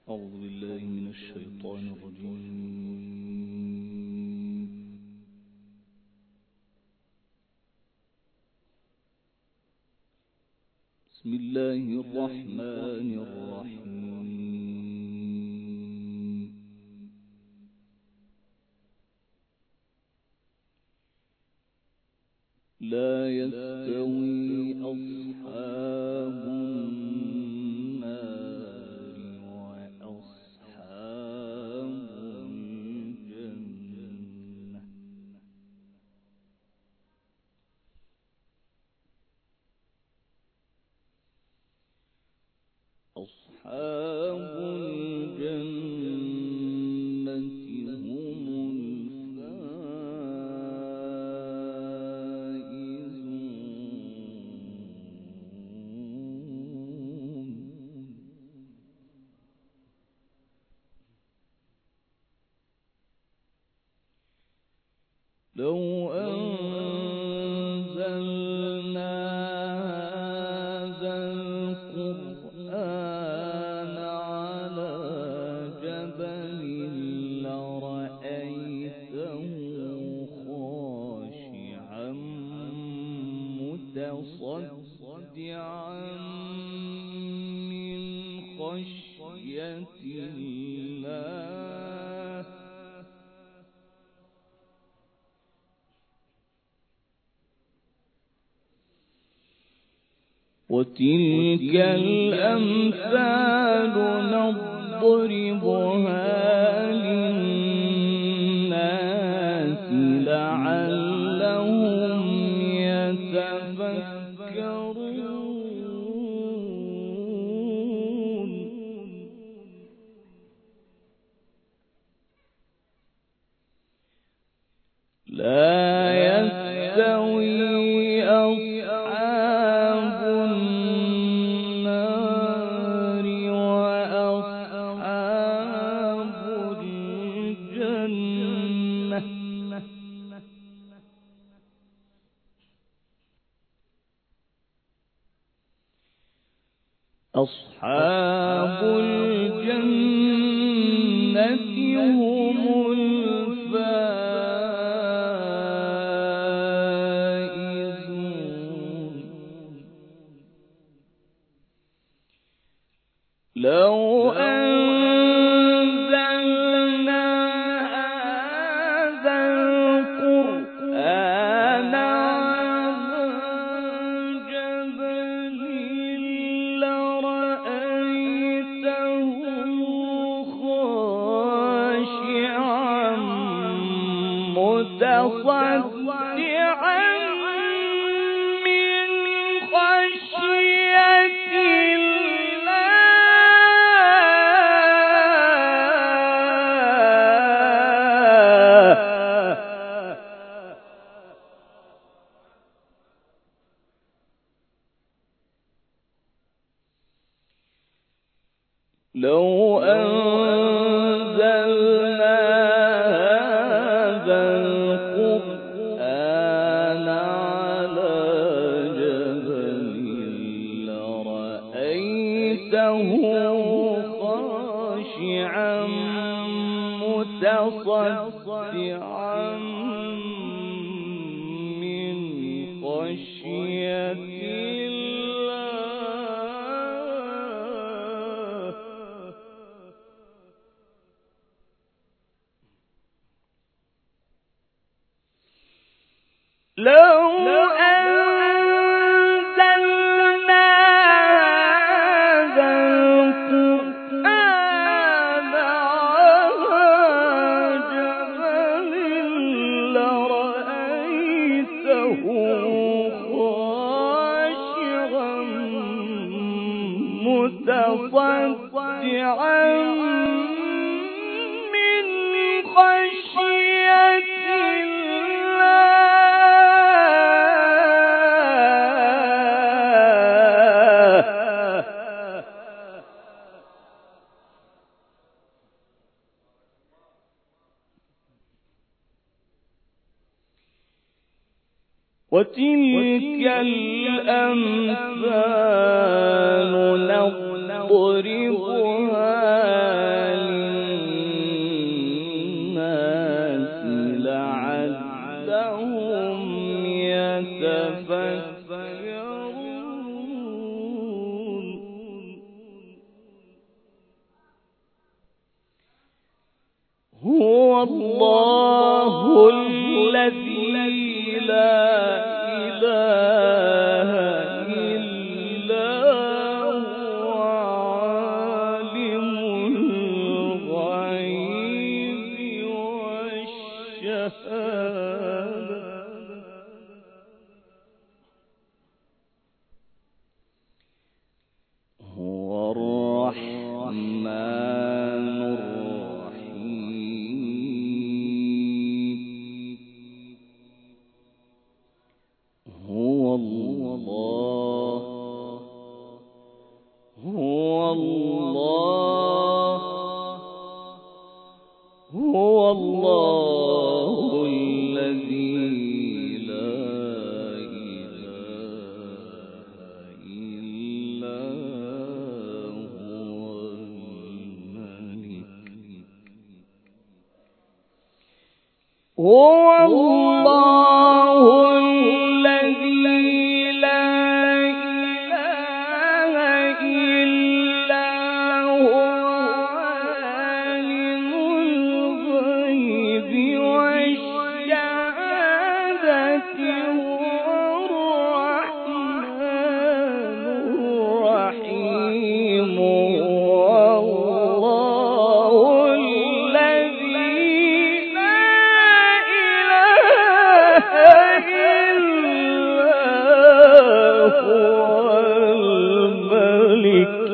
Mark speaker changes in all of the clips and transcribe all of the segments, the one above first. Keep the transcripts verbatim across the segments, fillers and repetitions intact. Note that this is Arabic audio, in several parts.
Speaker 1: أعوذ بالله من الشيطان الرجيم. بسم الله الرحمن الرحيم. لا يستوي أصحاب النار وأصحاب الجنة. أصحاب الجنة هم الفائزون. لو أنزلنا هذا القرآن على جبل لرأيته خاشعا متصدعا من خشية الله. وتلك الأمثال نضربها للناس لعلهم يتفكرون. لا يستوي أصحاب النار وأصحاب الجنة. أصحاب الجنة هم الفائزون. لو أنزلنا هذا القرآن على جبل لرأيته خاشعا متصدعا من خشية لو أنزلنا هذا القرآن على جبل لرأيته خاشعا متصدعا من خشية لو أنزلنا هذا القرآن على جبل لرأيته خاشعا متصدعا من خشية وتلك الأمثال نضربها هو الله الذي لا إله إلا هو عالم الغيب والشهادة هو الرحمن الرحيم هو الله هو الله هو الله الذي لا إله إلا هو الملك هو الله الذي لا إله إلا هو عالم الغيب والشهادة هو الرحمن الرحيم هو الله الذي لا إله إلا هو الملك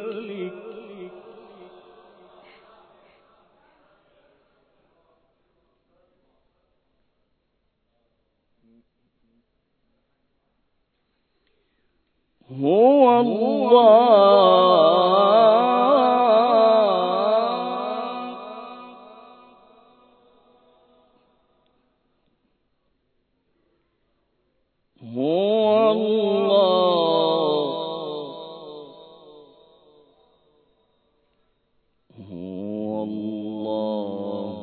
Speaker 1: هو الله هو الله هو الله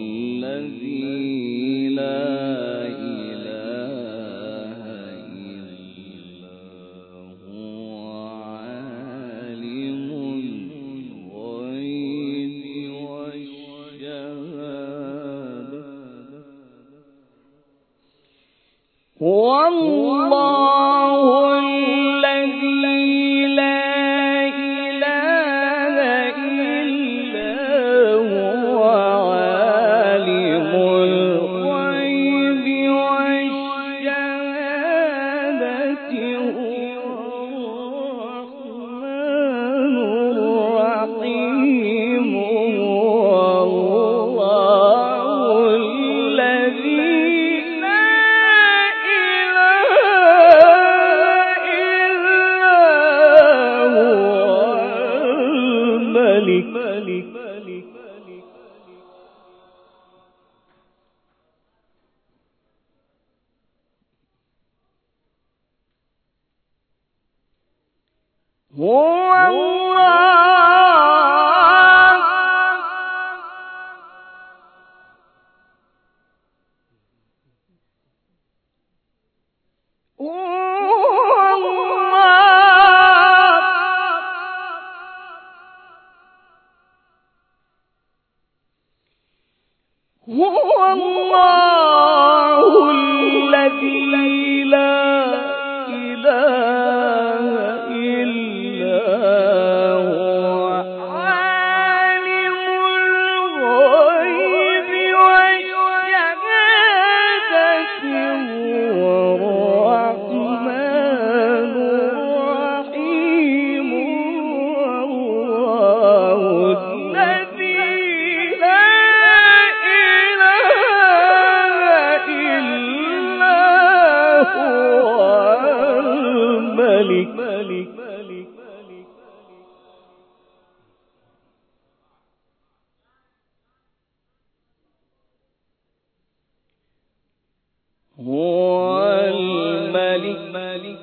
Speaker 1: الذي لا إله إلا هو عالم الغيب والشهادة هو الله الذي لا إله إلا هو عالم الغيب والشهادة هو الرحمن الرحيم هو الله الذي لا إله إلا هو الملك هو الله هو الله هو الله الذي لا إله إلا هو عالم الغيب والشهادة هو الرحمن الرحيم الله الذي لا إله إلا هو الملك هو الملك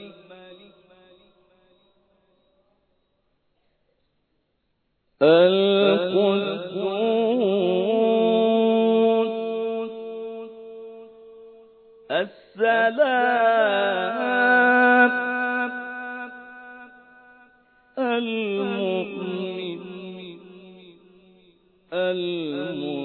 Speaker 1: القدوس السلام المؤمن المؤمن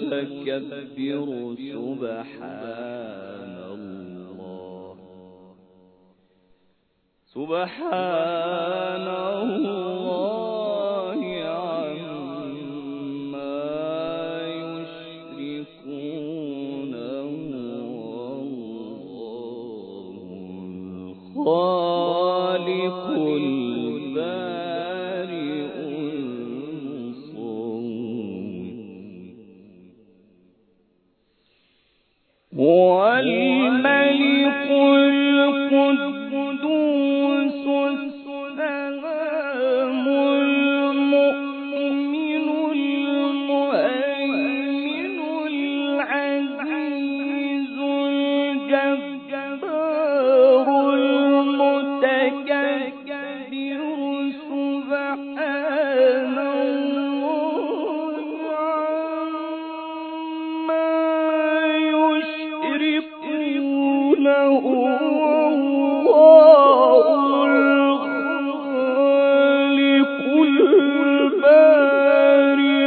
Speaker 1: المتكبر سبحان الله سبحان الله عما يشركون خالق البارئ المصور هو الملك القدوس السلام المؤمن المهيمن العزيز الجبار المتكبر سبحان الله عما يشركون هو الله الخالق البارئ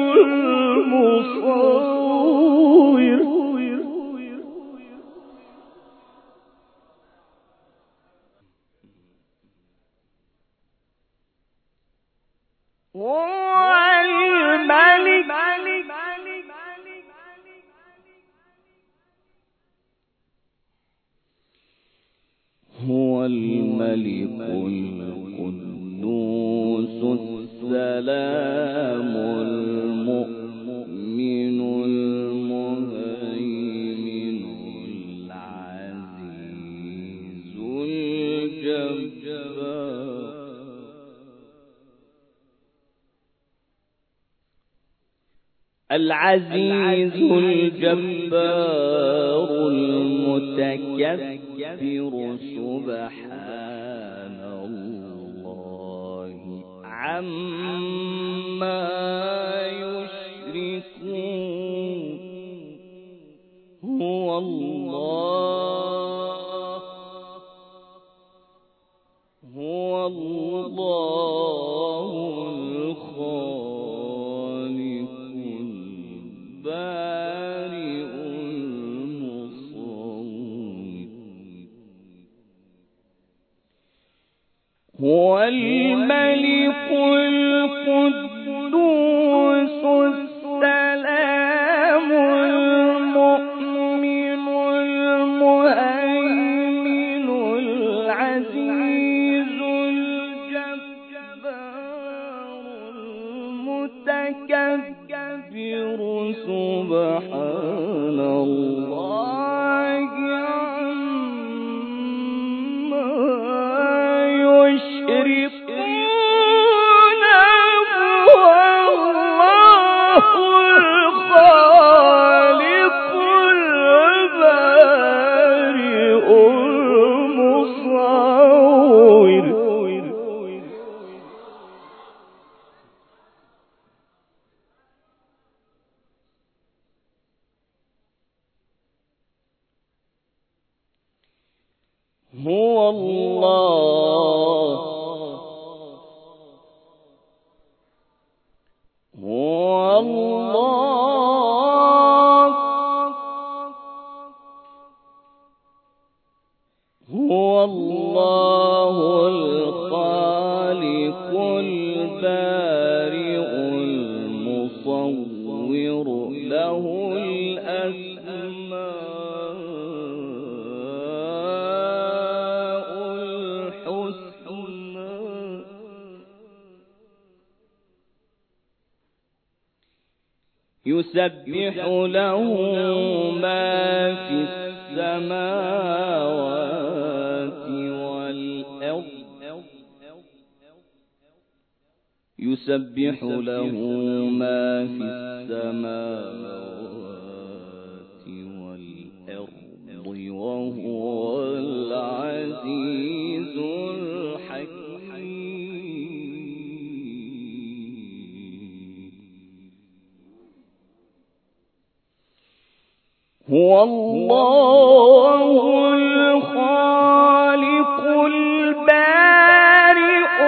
Speaker 1: المصور هو الملك هو الملك القدوس السلام المؤمن المهيمن العزيز الجبار العزيز الجبار المتكبر سبحان الله عما يشركون هو الله هو الله الخالق البارئ المصور هو الملك القدوس السلام المؤمن المهيمن العزيز الجبار المتكبر سبحان الله عما يشركون هو الله الخالق البارئ المصور هو الله هو الله هو الله الخالق البارئ المصور له الأسماء يسبح له ما في السماوات والأرض يسبح له ما في السماوات والأرض وهو العزيز الحكيم هو الله الخالق البارئ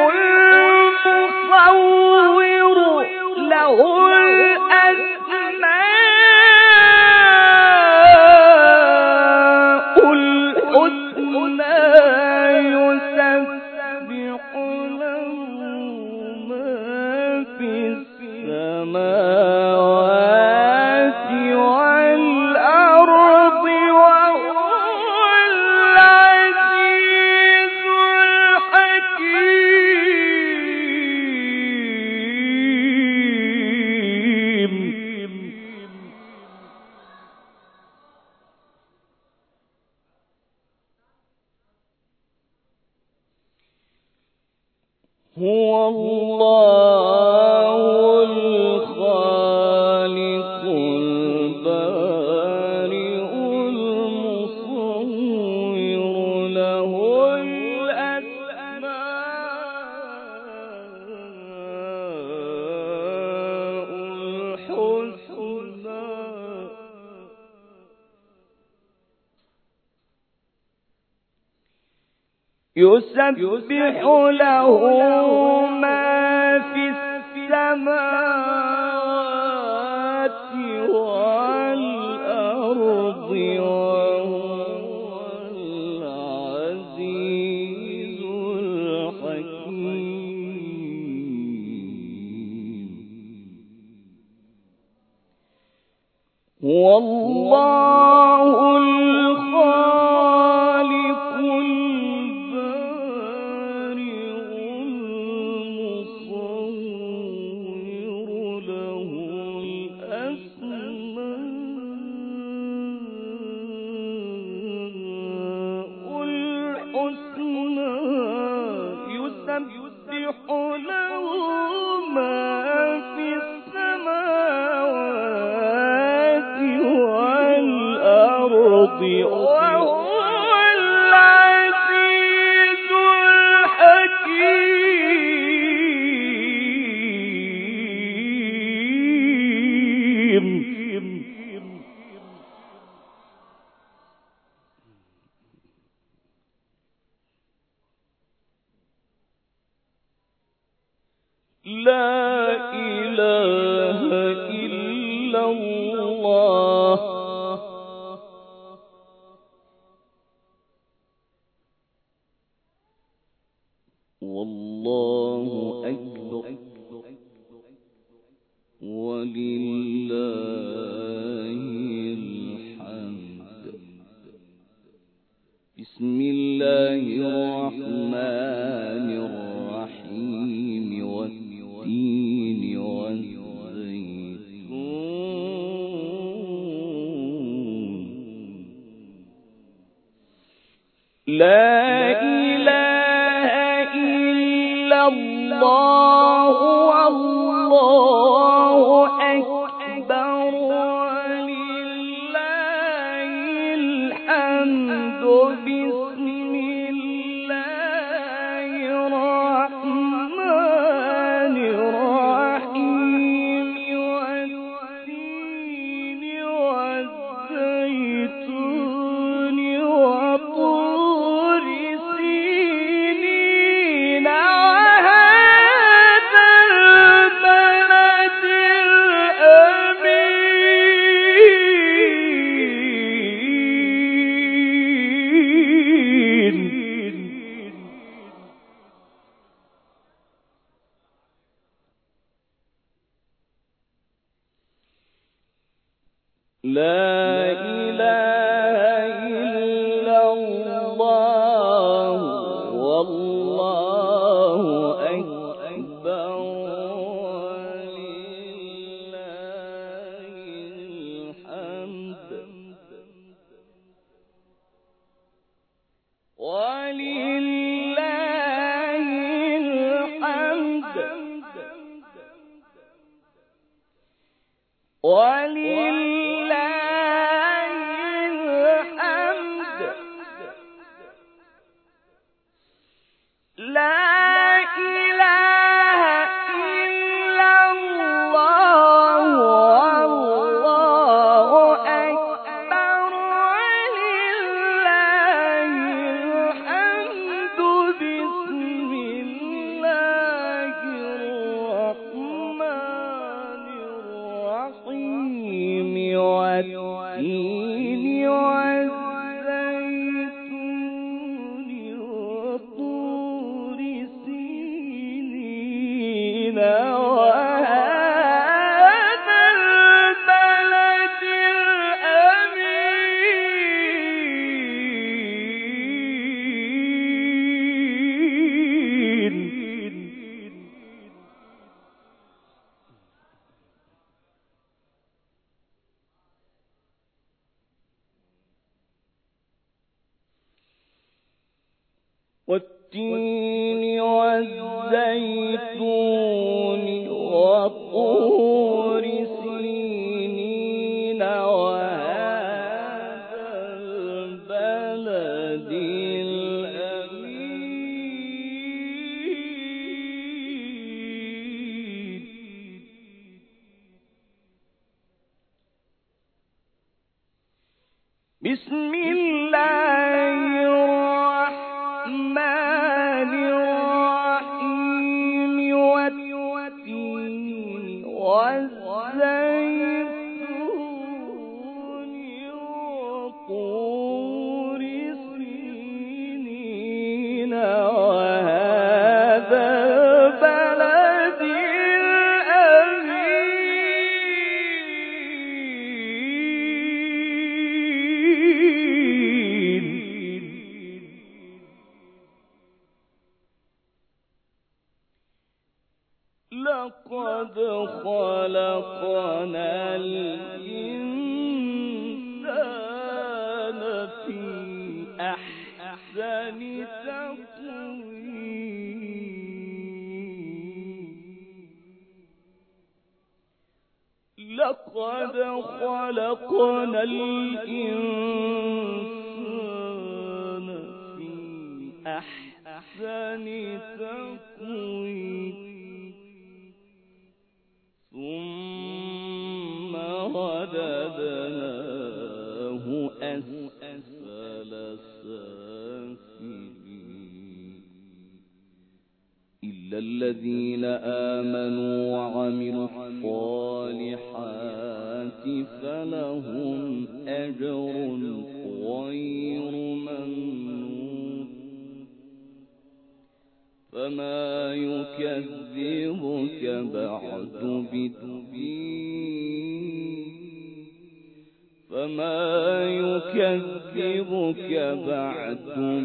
Speaker 1: المصور له الأسماء يسبح له ما في السماوات والأرض وهو العزيز الحكيم. هو الله الخالق لا إله إلا الله. والله أكبر ولله الحمد. بسم الله الرحمن الرحيم. والتين والزيتون. لا إله إلا الله والله أكبر ولله الحمد. بسم الله الرحمن الرحيم. والتين والزيتون وطور سينين وهذا البلد الأمين. لا إله إلا الله والله أكبر ولله الحمد. ولله الحمد. ولله الحمد. لا إله إلا الله والله أكبر ولله الحمد. بسم الله الرحمن الرحيم. والتين والزيتون وطور سينين وهذا البلد الأمين. والتين والزيتون وطور سينين وهذا البلد الأمين. بسم الله الرحمن والزيتون وطور سينين وهذا البلد الأمين. لقد خلقنا الإنسان في أحسن تقويم. لقد خلقنا الإنسان في أحسن تقويم ثم رددناه أسفل سافلين إلا الذين آمنوا وعملوا الصالحات فلهم أجر غير ممنون. فما يكذبك بعد بالدين فما يكذبك بعد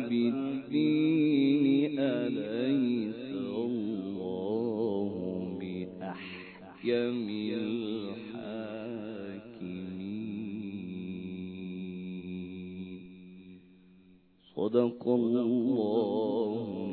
Speaker 1: بالدين أليس الله بأحكم الحاكمين. صدق الله